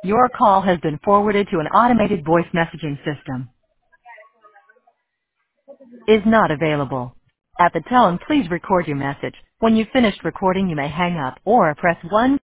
Your call has been forwarded to an automated voice messaging system. Is not available. At the tone, please record your message. When you've finished recording, you may hang up or press 1.